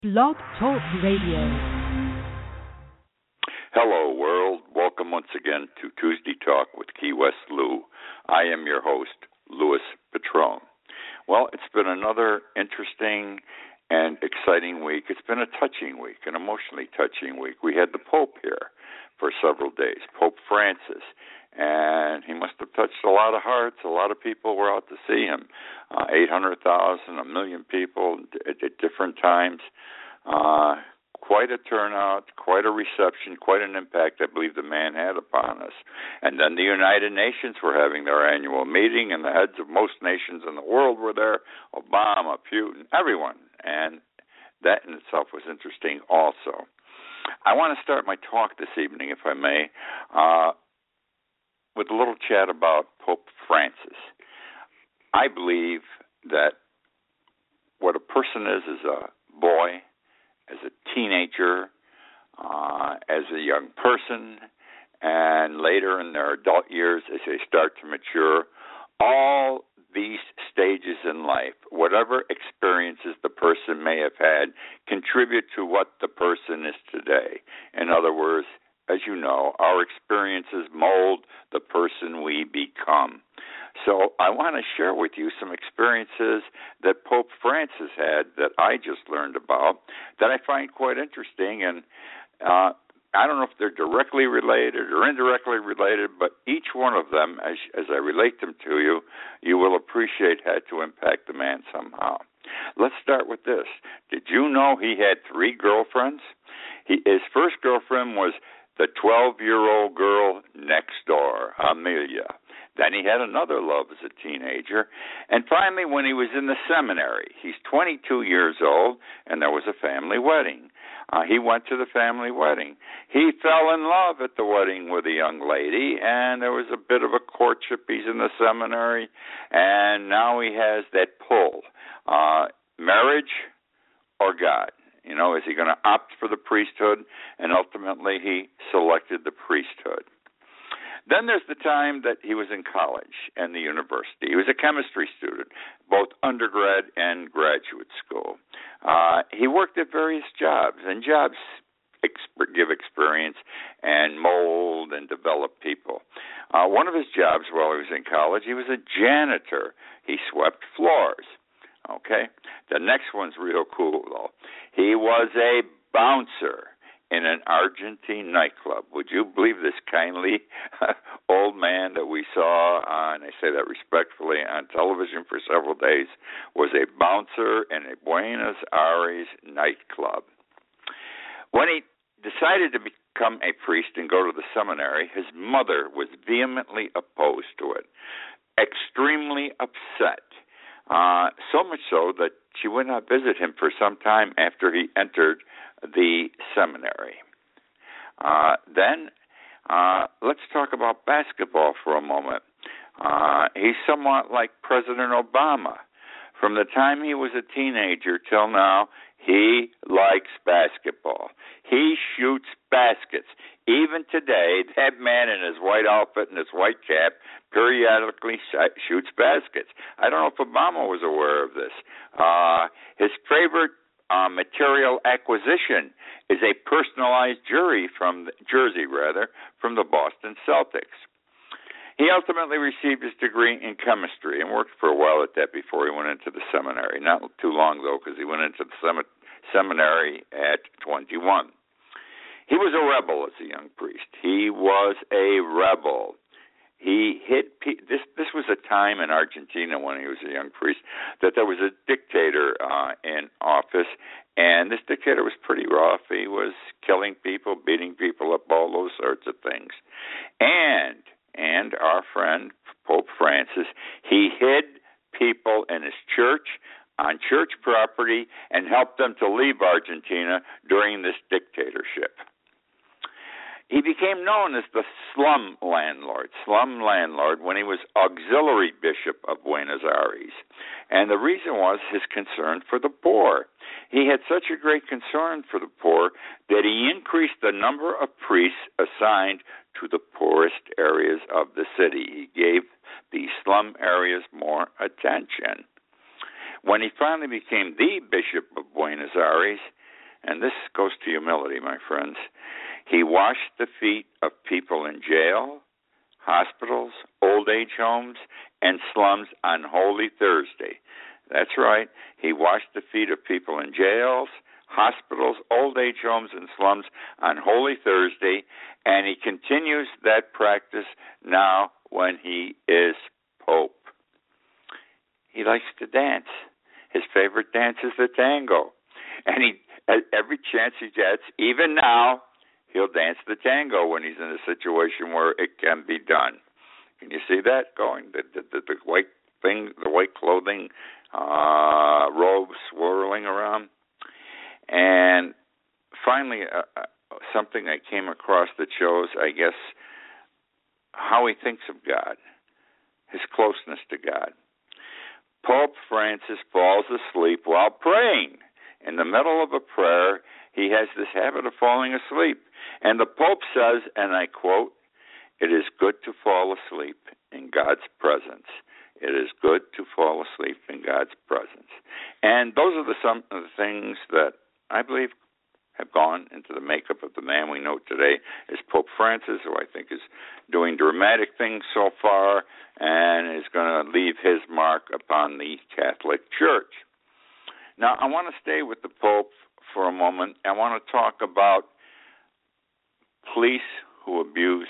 Blog Talk Radio. Hello, world. Welcome once again to Tuesday Talk with Key West Lou. I am your host, Louis Patrone. Well, it's been another interesting and exciting week. It's been a touching week, an emotionally touching week. We had the Pope here for several days, Pope Francis, and he must have touched a lot of hearts. A lot of people were out to see him, 800,000, a million people at different times. Quite a turnout, quite a reception, quite an impact I believe the man had upon us. And then the United Nations were having their annual meeting, and the heads of most nations in the world were there, Obama, Putin, everyone. And that in itself was interesting also. I want to start my talk this evening, if I may, with a little chat about Pope Francis. I believe that what a person is a boy, as a teenager, as a young person, and later in their adult years as they start to mature, all these stages in life, whatever experiences the person may have had, contribute to what the person is today. In other words, as you know, our experiences mold the person we become. So I want to share with you some experiences that Pope Francis had that I just learned about that I find quite interesting. And I don't know if they're directly related or indirectly related, but each one of them, as I relate them to you, you will appreciate had to impact the man somehow. Let's start with this. Did you know he had 3 girlfriends? His first girlfriend was the 12-year-old girl next door, Amelia. Then he had another love as a teenager. And finally, when he was in the seminary, he's 22 years old, and there was a family wedding. He went to the family wedding. He fell in love at the wedding with a young lady, and there was a bit of a courtship. He's in the seminary, and now he has that pull. Marriage or God? You know, is he going to opt for the priesthood? And ultimately, he selected the priesthood. Then there's the time that he was in college and the university. He was a chemistry student, both undergrad and graduate school. He worked at various jobs, and jobs give experience and mold and develop people. One of his jobs while he was in college, he was a janitor. He swept floors. Okay? The next one's real cool, though. He was a bouncer in an Argentine nightclub. Would you believe this kindly old man that we saw on, I say that respectfully, on television for several days, was a bouncer in a Buenos Aires nightclub. When he decided to become a priest and go to the seminary, his mother was vehemently opposed to it, extremely upset. So much so that she would not visit him for some time after he entered the seminary. Then let's talk about basketball for a moment. He's somewhat like President Obama. From the time he was a teenager till now, he likes basketball. He shoots baskets. Even today, that man in his white outfit and his white cap periodically shoots baskets. I don't know if Obama was aware of this. His favorite material acquisition is a personalized jersey from the Boston Celtics. He ultimately received his degree in chemistry and worked for a while at that before he went into the seminary. Not too long, though, because he went into the seminary at 21. He was a rebel as a young priest. He was a rebel. He hit this was a time in Argentina when he was a young priest that there was a dictator in office, and this dictator was pretty rough. He was killing people, beating people up, all those sorts of things. And our friend Pope Francis, he hid people in his church, on church property, and helped them to leave Argentina during this dictatorship. He became known as the slum landlord, when he was auxiliary bishop of Buenos Aires. And the reason was his concern for the poor. He had such a great concern for the poor that he increased the number of priests assigned to the poorest areas of the city. He gave the slum areas more attention. When he finally became the Bishop of Buenos Aires, and this goes to humility, my friends. He washed the feet of people in jail, hospitals, old age homes, and slums on Holy Thursday. That's right. He washed the feet of people in jails, hospitals, old age homes, and slums on Holy Thursday, and he continues that practice now when he is Pope. He likes to dance. His favorite dance is the tango. And at every chance he gets, even now, he'll dance the tango when he's in a situation where it can be done. Can you see that going? The white thing, the white clothing, robes swirling around. And finally, something I came across that shows, I guess, how he thinks of God, his closeness to God. Pope Francis falls asleep while praying. In the middle of a prayer, he has this habit of falling asleep. And the Pope says, and I quote, "It is good to fall asleep in God's presence. It is good to fall asleep in God's presence." And those are some of the things that I believe have gone into the makeup of the man we know today as Pope Francis, who I think is doing dramatic things so far and is going to leave his mark upon the Catholic Church. Now, I want to stay with the Pope for a moment. I want to talk about priests who abuse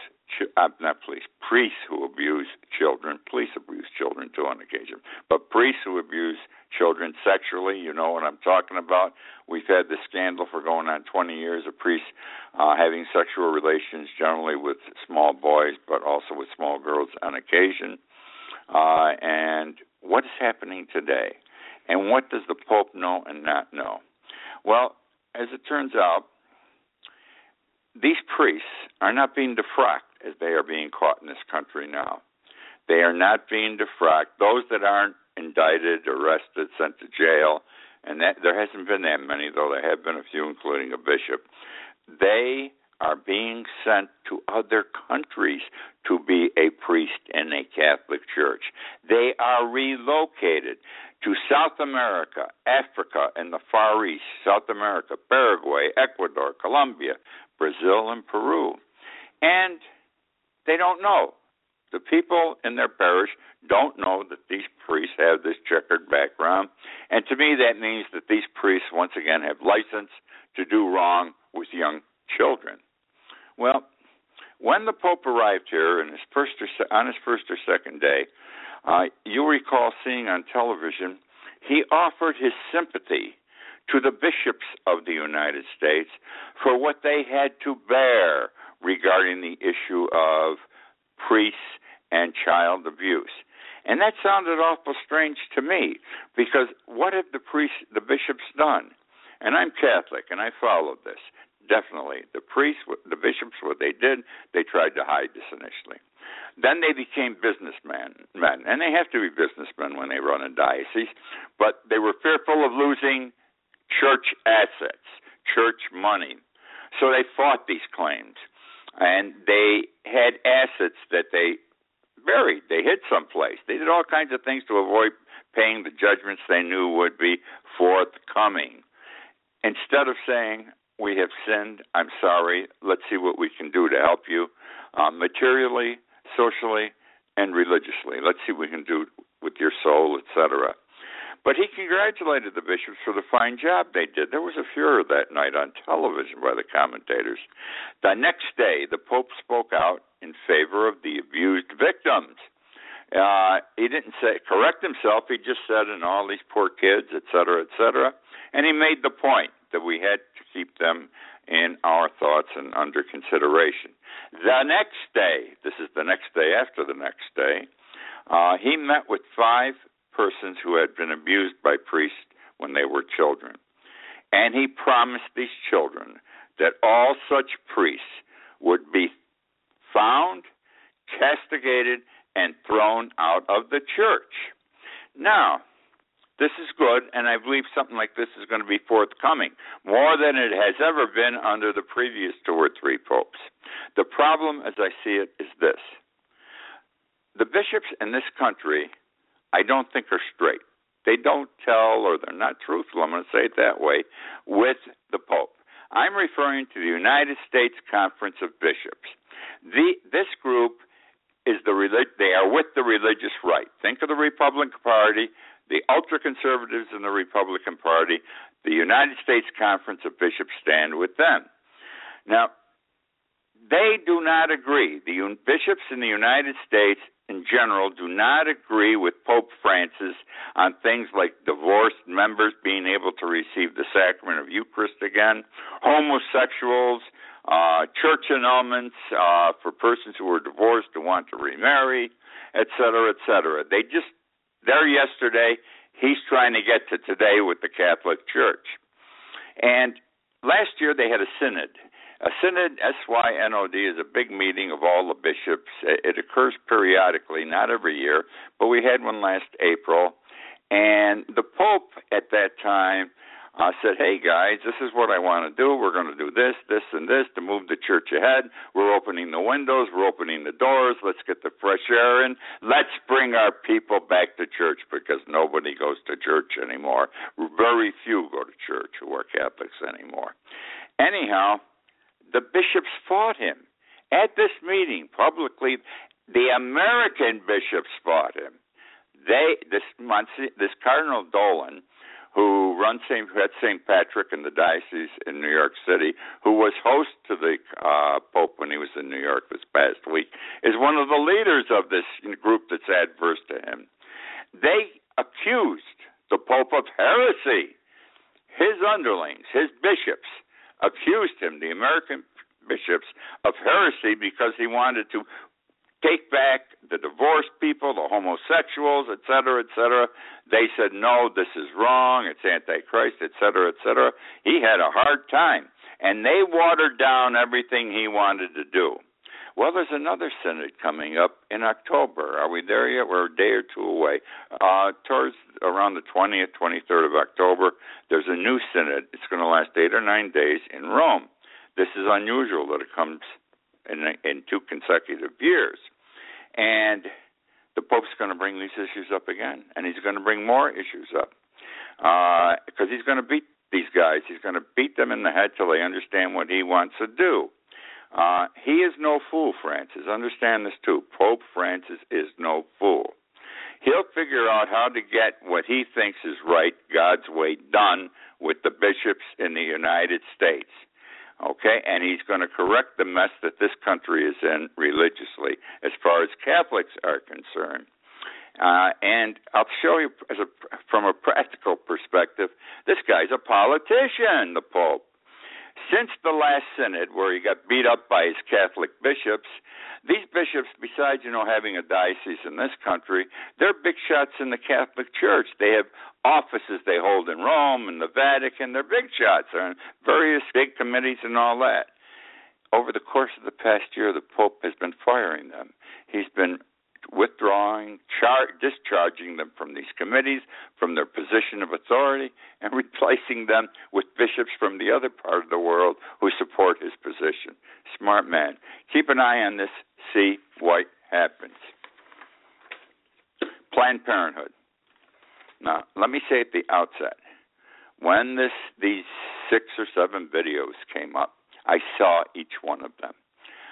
children. Police abuse children too on occasion, but priests who abuse children sexually, you know what I'm talking about. We've had this scandal for going on 20 years of priests having sexual relations generally with small boys, but also with small girls on occasion. And what is happening today? And what does the Pope know and not know? Well, as it turns out, these priests are not being defrocked as they are being caught in this country now. They are not being defrocked. Those that aren't indicted, arrested, sent to jail, and that there hasn't been that many, though there have been a few, including a bishop, they are being sent to other countries to be a priest in a Catholic church. They are relocated to South America, Africa, and the Far East, South America, Paraguay, Ecuador, Colombia, Brazil, and Peru. And they don't know. The people in their parish don't know that these priests have this checkered background. And to me, that means that these priests, once again, have license to do wrong with young children. Well, when the Pope arrived here on his first or second day, you'll recall seeing on television, he offered his sympathy to the bishops of the United States for what they had to bear regarding the issue of priests and child abuse. And that sounded awful strange to me, because what have the bishops done? And I'm Catholic, and I followed this. Definitely. The bishops, what they did, they tried to hide this initially. Then they became businessmen, and they have to be businessmen when they run a diocese, but they were fearful of losing church assets, church money. So they fought these claims, and they had assets that they buried. They hid someplace. They did all kinds of things to avoid paying the judgments they knew would be forthcoming. Instead of saying, "We have sinned, I'm sorry, let's see what we can do to help you materially, socially, and religiously. Let's see what we can do with your soul," etc. But he congratulated the bishops for the fine job they did. There was a furor that night on television by the commentators. The next day, the Pope spoke out in favor of the abused victims. He didn't correct himself. He just said, "and all these poor kids," etc., etc. And he made the point that we had to keep them in our thoughts and under consideration. The next day, this is the next day after the next day, he met with 5 persons who had been abused by priests when they were children. And he promised these children that all such priests would be found, castigated, and thrown out of the church. Now, this is good, and I believe something like this is going to be forthcoming, more than it has ever been under the previous 2 or 3 popes. The problem, as I see it, is this. The bishops in this country, I don't think, are straight. They don't tell, or they're not truthful, I'm going to say it that way, with the Pope. I'm referring to the United States Conference of Bishops. This group is they are with the religious right. Think of the Republican Party, the ultra-conservatives in the Republican Party. The United States Conference of Bishops stand with them. Now, they do not agree. The bishops in the United States in general do not agree with Pope Francis on things like divorced members being able to receive the sacrament of Eucharist again, homosexuals, church annulments for persons who were divorced who want to remarry, et cetera, et cetera. There yesterday, he's trying to get to today with the Catholic Church. And last year they had a synod. A synod, SYNOD, is a big meeting of all the bishops. It occurs periodically, not every year, but we had one last April. And the Pope at that time said, hey, guys, this is what I want to do. We're going to do this, this, and this to move the church ahead. We're opening the windows. We're opening the doors. Let's get the fresh air in. Let's bring our people back to church because nobody goes to church anymore. Very few go to church who are Catholics anymore. Anyhow, the bishops fought him. At this meeting, publicly, the American bishops fought him. This Cardinal Dolan, who had St. Patrick in the diocese in New York City, who was host to the Pope when he was in New York this past week, is one of the leaders of this group that's adverse to him. They accused the Pope of heresy. His underlings, his bishops, accused him, the American bishops, of heresy because he wanted to take back the divorced people, the homosexuals, et cetera, et cetera. They said, no, this is wrong, it's antichrist, et cetera, et cetera. He had a hard time, and they watered down everything he wanted to do. Well, there's another synod coming up in October. Are we there yet? We're a day or two away. Towards around the 20th, 23rd of October, there's a new synod. It's going to last 8 or 9 days in Rome. This is unusual that it comes in 2 consecutive years. And the Pope's going to bring these issues up again, and he's going to bring more issues up because he's going to beat these guys. He's going to beat them in the head till they understand what he wants to do. He is no fool, Francis. Understand this, too. Pope Francis is no fool. He'll figure out how to get what he thinks is right, God's way, done with the bishops in the United States. Okay? And he's going to correct the mess that this country is in religiously as far as Catholics are concerned. And I'll show you from a practical perspective, this guy's a politician, the Pope. Since the last synod where he got beat up by his Catholic bishops, these bishops, besides, having a diocese in this country, they're big shots in the Catholic Church. They have offices they hold in Rome and the Vatican. They're big shots. They're on various big committees and all that. Over the course of the past year, the Pope has been firing them. He's been withdrawing, discharging them from these committees, from their position of authority, and replacing them with bishops from the other part of the world who support his position. Smart man. Keep an eye on this, see what happens. Planned Parenthood. Now, let me say at the outset, when these 6 or 7 videos came up, I saw each one of them.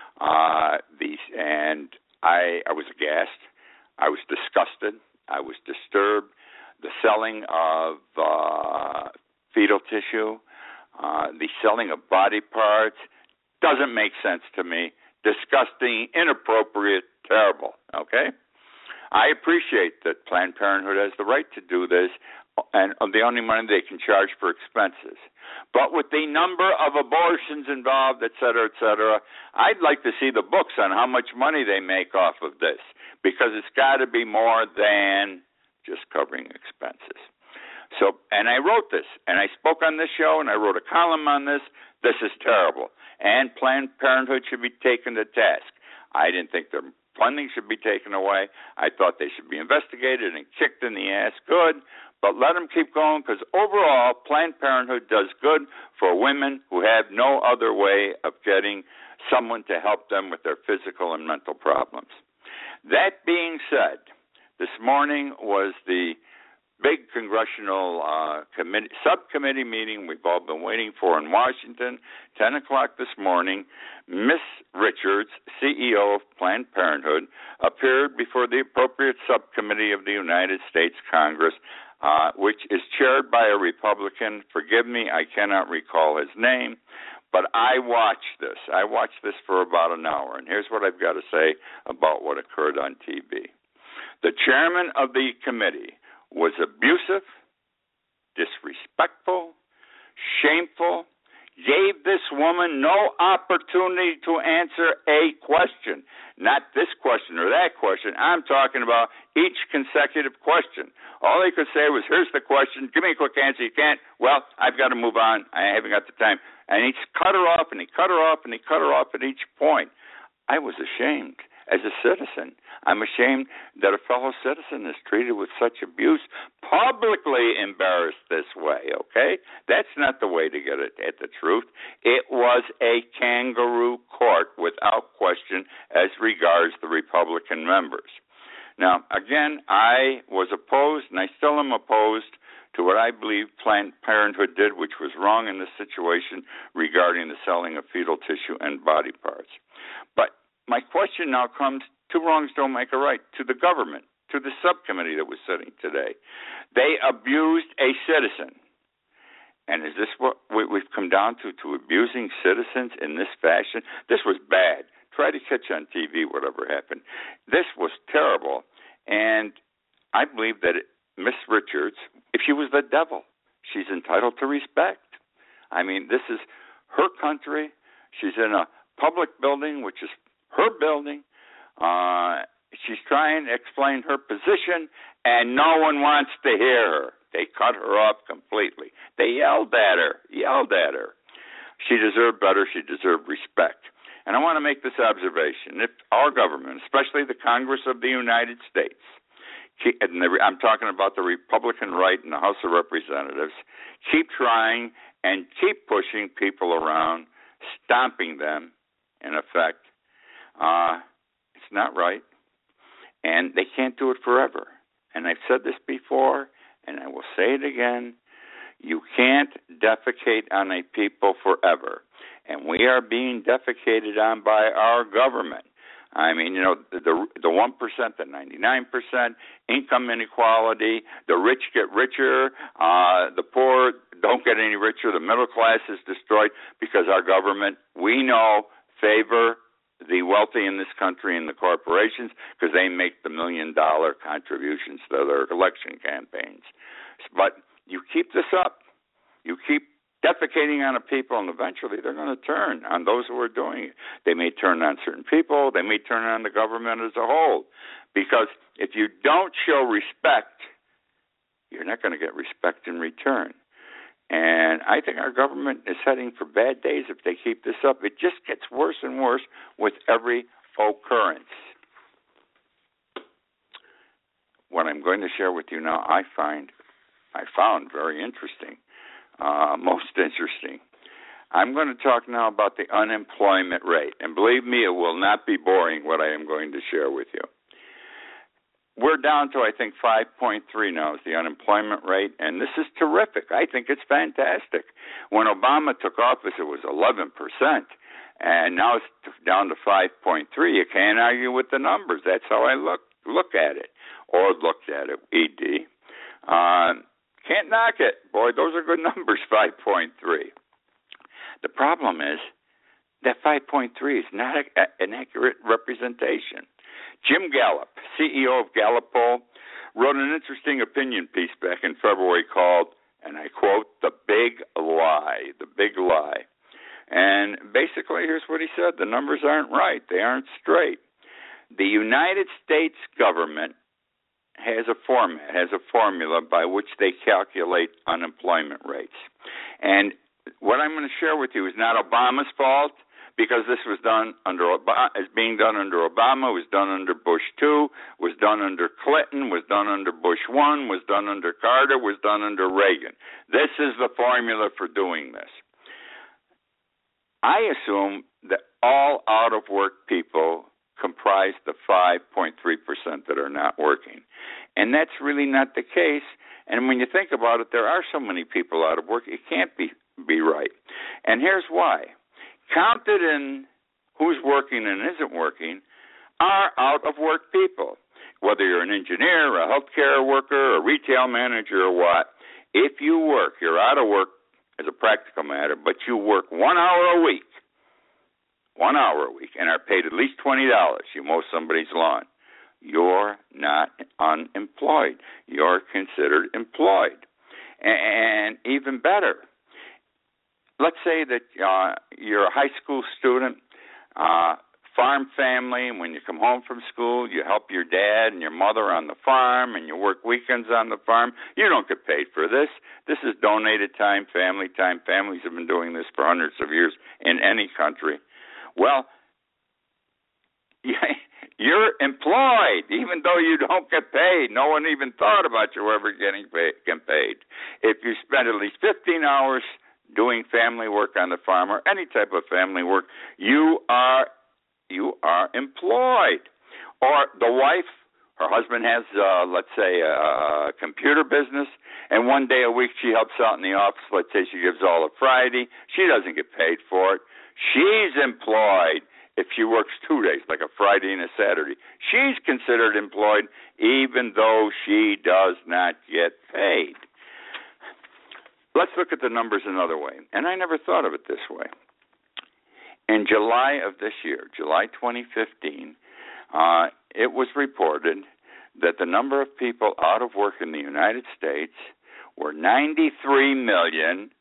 I was aghast. I was disgusted. I was disturbed. The selling of fetal tissue, the selling of body parts doesn't make sense to me. Disgusting, inappropriate, terrible. Okay? I appreciate that Planned Parenthood has the right to do this, and the only money they can charge for expenses. But with the number of abortions involved, et cetera, I'd like to see the books on how much money they make off of this, because it's got to be more than just covering expenses. So, and I wrote this, and I spoke on this show, and I wrote a column on this. This is terrible, and Planned Parenthood should be taken to task. I didn't think their funding should be taken away. I thought they should be investigated and kicked in the ass. Good. But let them keep going, because overall, Planned Parenthood does good for women who have no other way of getting someone to help them with their physical and mental problems. That being said, this morning was the big congressional subcommittee meeting we've all been waiting for in Washington, 10 o'clock this morning. Ms. Richards, CEO of Planned Parenthood, appeared before the appropriate subcommittee of the United States Congress, which is chaired by a Republican. Forgive me, I cannot recall his name, but I watched this. I watched this for about an hour, and here's what I've got to say about what occurred on TV. The chairman of the committee was abusive, disrespectful, shameful, gave this woman no opportunity to answer a question. Not this question or that question. I'm talking about each consecutive question. All he could say was, here's the question. Give me a quick answer. You can't. Well, I've got to move on. I haven't got the time. And he cut her off, and he cut her off, and he cut her off at each point. I was ashamed as a citizen. I'm ashamed that a fellow citizen is treated with such abuse, publicly embarrassed this way, okay? That's not the way to get at the truth. It was a kangaroo court without question as regards the Republican members. Now, again, I was opposed, and I still am opposed to what I believe Planned Parenthood did, which was wrong in this situation regarding the selling of fetal tissue and body parts. But my question now comes, two wrongs don't make a right, to the government, to the subcommittee that was sitting today. They abused a citizen. And is this what we've come down to abusing citizens in this fashion? This was bad. Try to catch on TV whatever happened. This was terrible. And I believe that Miss Richards, if she was the devil, she's entitled to respect. I mean, this is her country. She's in a public building, which is her building. She's trying to explain her position, and no one wants to hear her. They cut her off completely. They yelled at her. She deserved better. She deserved respect. And I want to make this observation. If our government, especially the Congress of the United States, I'm talking about the Republican right in the House of Representatives, keep trying and keep pushing people around, stomping them, in effect, it's not right. And they can't do it forever. And I've said this before, and I will say it again. You can't defecate on a people forever. And we are being defecated on by our government. I mean, you know, the 1%, the 99%, income inequality, the rich get richer, the poor don't get any richer, the middle class is destroyed because our government, we know, favor the wealthy in this country and the corporations because they make the $1 million contributions to their election campaigns. But you keep this up, you keep defecating on a people, and eventually they're going to turn on those who are doing it. They may turn on certain people. They may turn on the government as a whole. Because if you don't show respect, you're not going to get respect in return. And I think our government is heading for bad days if they keep this up. It just gets worse and worse with every occurrence. What I'm going to share with you now, I found very interesting. Most interesting. I'm going to talk now about the unemployment rate. And believe me, it will not be boring what I am going to share with you. We're down to, I think, 5.3 now is the unemployment rate, and this is terrific. I think it's fantastic. When Obama took office, it was 11%, and now it's down to 5.3. You can't argue with the numbers. That's how I look at it, or looked at it, ED. Can't knock it. Boy, those are good numbers, 5.3. The problem is that 5.3 is not an accurate representation. Jim Gallup, CEO of Gallup Poll, wrote an interesting opinion piece back in February called, and I quote, "The Big Lie," the big lie. And basically, here's what he said. The numbers aren't right. They aren't straight. The United States government has a formula by which they calculate unemployment rates. And what I'm going to share with you is not Obama's fault, because this was done is being done under Obama, was done under Bush 2, was done under Clinton, was done under Bush 1, was done under Carter, was done under Reagan. This is the formula for doing this. I assume that all out-of-work people comprise the 5.3% that are not working. And that's really not the case. And when you think about it, there are so many people out of work, it can't be right. And here's why. Counted in who's working and isn't working are out-of-work people. Whether you're an engineer, a healthcare worker, a retail manager, or what, if you work, you're out of work as a practical matter, but you work 1 hour a week, and are paid at least $20, you mow somebody's lawn, you're not unemployed. You're considered employed. And even better, let's say that you're a high school student, farm family, and when you come home from school, you help your dad and your mother on the farm, and you work weekends on the farm. You don't get paid for this. This is donated time, family time. Families have been doing this for hundreds of years in any country. Well, you're employed, even though you don't get paid. No one even thought about you ever getting paid. If you spend at least 15 hours doing family work on the farm or any type of family work, you are employed. Or the wife, her husband has, let's say, a computer business, and one day a week she helps out in the office. Let's say she gives all of Friday. She doesn't get paid for it. She's employed if she works 2 days, like a Friday and a Saturday. She's considered employed even though she does not get paid. Let's look at the numbers another way, and I never thought of it this way. In July of this year, July 2015, it was reported that the number of people out of work in the United States were 93,770,000.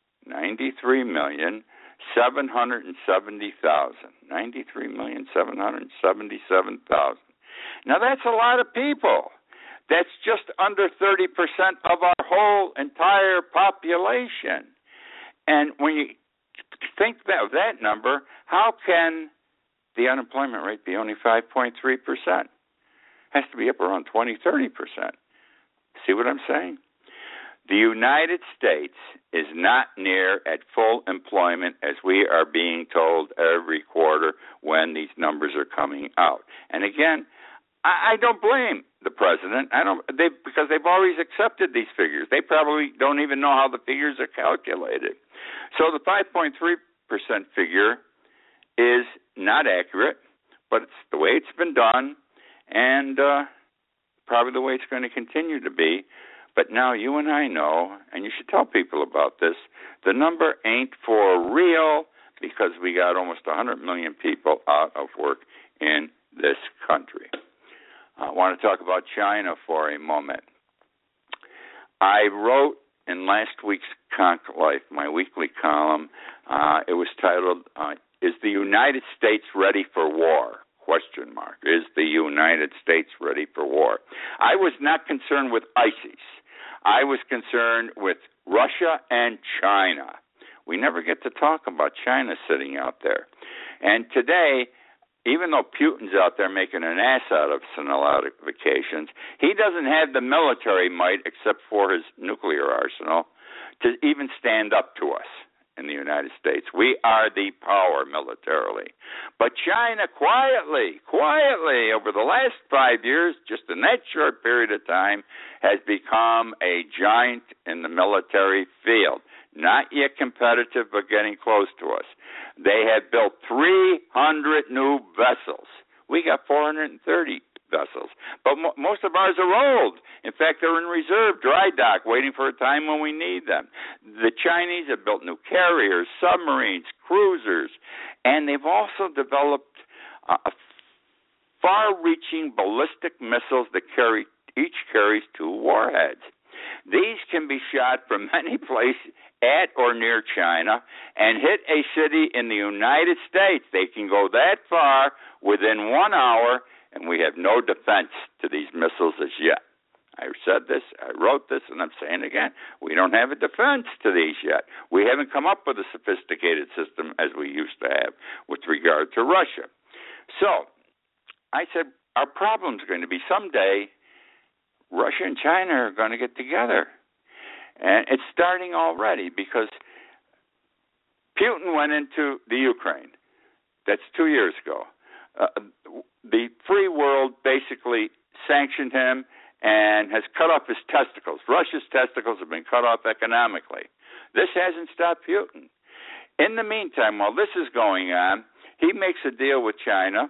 93,777,000. Now that's a lot of people. That's just under 30% of our whole entire population. And when you think of that number, how can the unemployment rate be only 5.3%? It has to be up around 20, 30%. See what I'm saying? The United States is not near at full employment as we are being told every quarter when these numbers are coming out. And again, I don't blame the president. Because they've always accepted these figures. They probably don't even know how the figures are calculated. So the 5.3% figure is not accurate, but it's the way it's been done, and probably the way it's going to continue to be. But now you and I know, and you should tell people about this, the number ain't for real because we got almost 100 million people out of work in this country. I want to talk about China for a moment. I wrote in last week's Conch Life, my weekly column, it was titled, Is the United States Ready for War? ? Is the United States ready for war? I was not concerned with ISIS. I was concerned with Russia and China. We never get to talk about China sitting out there. And today, even though Putin's out there making an ass out of Sinaitic vacations, he doesn't have the military might, except for his nuclear arsenal, to even stand up to us in the United States. We are the power militarily. But China quietly, over the last 5 years, just in that short period of time, has become a giant in the military field. Not yet competitive, but getting close to us. They have built 300 new vessels. We got 430 vessels. But most of ours are old. In fact, they're in reserve, dry dock, waiting for a time when we need them. The Chinese have built new carriers, submarines, cruisers, and they've also developed far-reaching ballistic missiles that each carries 2 warheads. These can be shot from any place at or near China and hit a city in the United States. They can go that far within 1 hour, and we have no defense to these missiles as yet. I said this, I wrote this, and I'm saying again, we don't have a defense to these yet. We haven't come up with a sophisticated system as we used to have with regard to Russia. So I said our problem is going to be someday Russia and China are going to get together. And it's starting already because Putin went into the Ukraine. That's 2 years ago. The free world basically sanctioned him and has cut off his testicles. Russia's testicles have been cut off economically. This hasn't stopped Putin. In the meantime, while this is going on, he makes a deal with China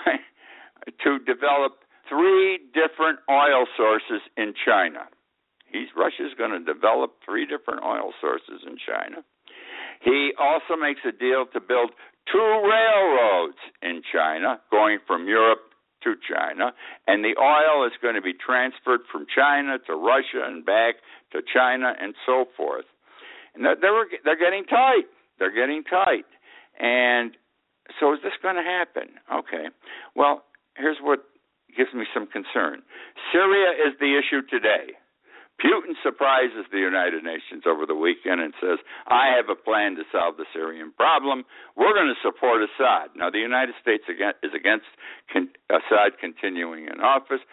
to develop 3 different oil sources in China. Russia's going to develop 3 different oil sources in China. He also makes a deal to build 2 railroads in China, going from Europe to China, and the oil is going to be transferred from China to Russia and back to China and so forth. And they're getting tight. They're getting tight. And so is this going to happen? Okay. Well, here's what gives me some concern. Syria is the issue today. Putin surprises the United Nations over the weekend and says, I have a plan to solve the Syrian problem. We're going to support Assad. Now, the United States is against Assad continuing in office.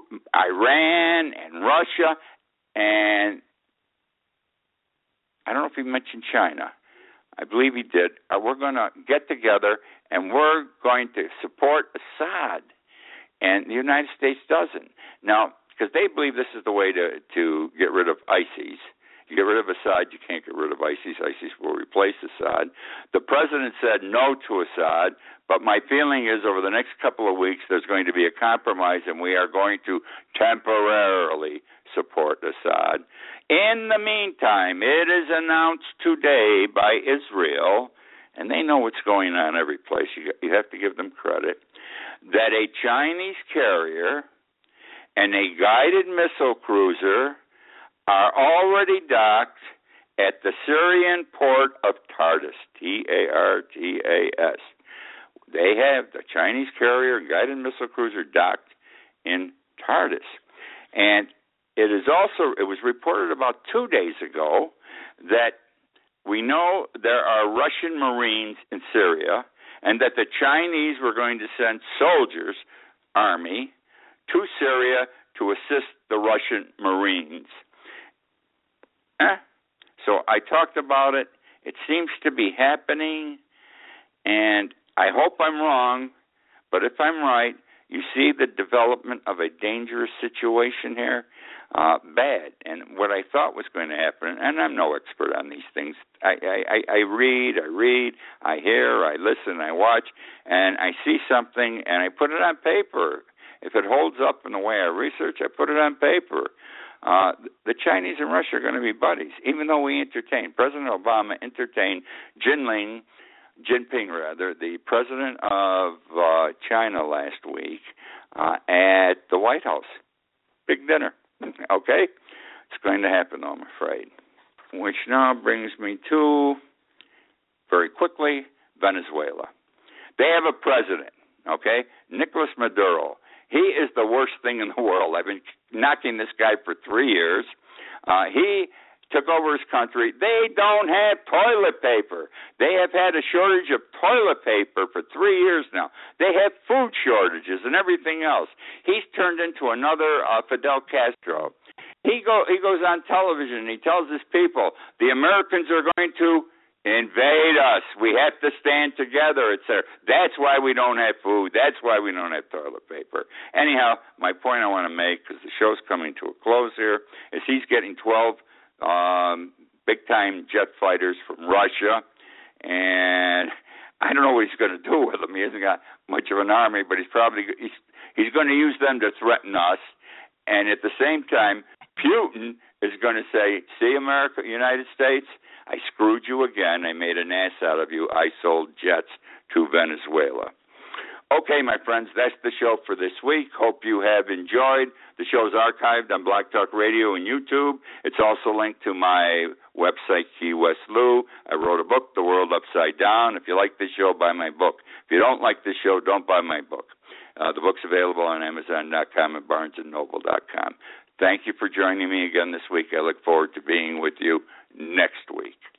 Iran and Russia, and I don't know if he mentioned China. I believe he did. We're going to get together, and we're going to support Assad. And the United States doesn't. Now, because they believe this is the way to get rid of ISIS. You get rid of Assad, you can't get rid of ISIS. ISIS will replace Assad. The president said no to Assad, but my feeling is over the next couple of weeks there's going to be a compromise, and we are going to temporarily support Assad. In the meantime, it is announced today by Israel, and they know what's going on every place. You have to give them credit, that a Chinese carrier and a guided missile cruiser are already docked at the Syrian port of Tartus, Tartas. They have the Chinese carrier and guided missile cruiser docked in Tartus. And it was reported about 2 days ago that we know there are Russian Marines in Syria and that the Chinese were going to send soldiers, army, to Syria to assist the Russian Marines. So I talked about it. It seems to be happening, and I hope I'm wrong, but if I'm right, you see the development of a dangerous situation here, bad. And what I thought was going to happen, and I'm no expert on these things, I read, I hear, I listen, I watch, and I see something, and I put it on paper. If it holds up in the way I research, I put it on paper. The Chinese and Russia are going to be buddies, even though President Obama entertained Jinping, the president of China last week, at the White House. Big dinner, okay? It's going to happen, though, I'm afraid. Which now brings me to, very quickly, Venezuela. They have a president, okay? Nicolas Maduro. He is the worst thing in the world. I've been knocking this guy for 3 years. He took over his country. They don't have toilet paper. They have had a shortage of toilet paper for 3 years now. They have food shortages and everything else. He's turned into another Fidel Castro. He goes on television and he tells his people, the Americans are going to invade us. We have to stand together, etc. That's why we don't have food. That's why we don't have toilet paper. Anyhow, my point I want to make, because the show's coming to a close here, is he's getting 12 big-time jet fighters from Russia, and I don't know what he's going to do with them. He hasn't got much of an army, but he's going to use them to threaten us. And at the same time, Putin is going to say, see, America, United States, I screwed you again. I made an ass out of you. I sold jets to Venezuela. Okay, my friends, that's the show for this week. Hope you have enjoyed. The show's archived on Blog Talk Radio and YouTube. It's also linked to my website, Key West Lou. I wrote a book, The World Upside Down. If you like this show, buy my book. If you don't like this show, don't buy my book. The book's available on Amazon.com and BarnesandNoble.com. Thank you for joining me again this week. I look forward to being with you next week.